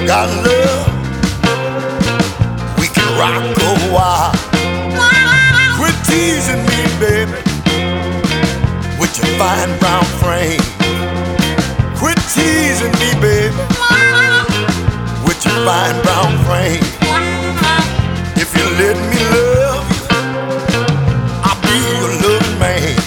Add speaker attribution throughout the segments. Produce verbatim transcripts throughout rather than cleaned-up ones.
Speaker 1: got love, we can rock a while. Quit teasing me, baby, with your fine brown frame. Quit teasing me, baby, with your fine brown frame. If you let me love you, I'll be your loving man.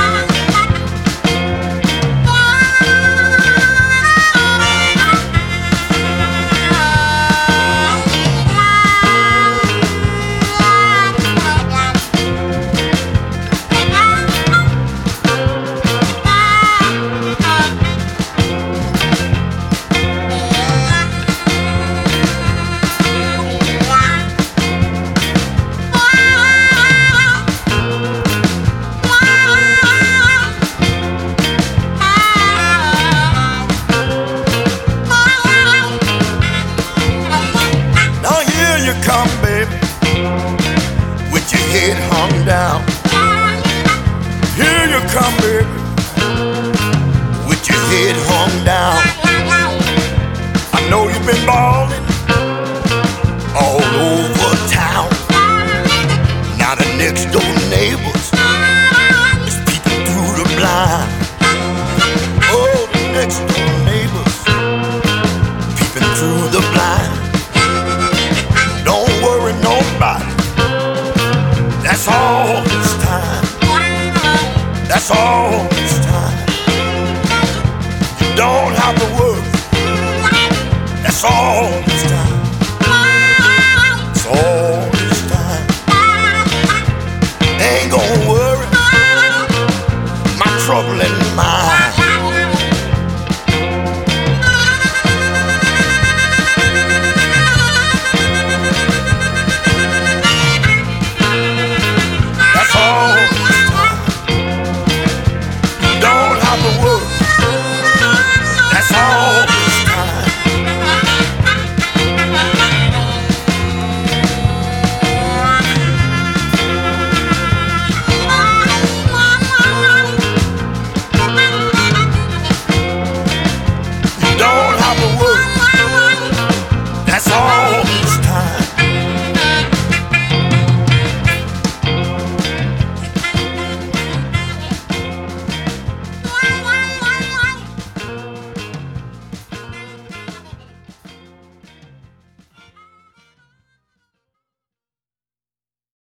Speaker 1: Come, baby, with your head hung down. Here you come, baby, with your head hung down. I know you've been balling all over town. Now the next door neighbors is peeping through the blind. Oh, the next door neighbors peeping through the blind. Nobody. That's all this time. That's all this time. You don't have to worry. That's all this time.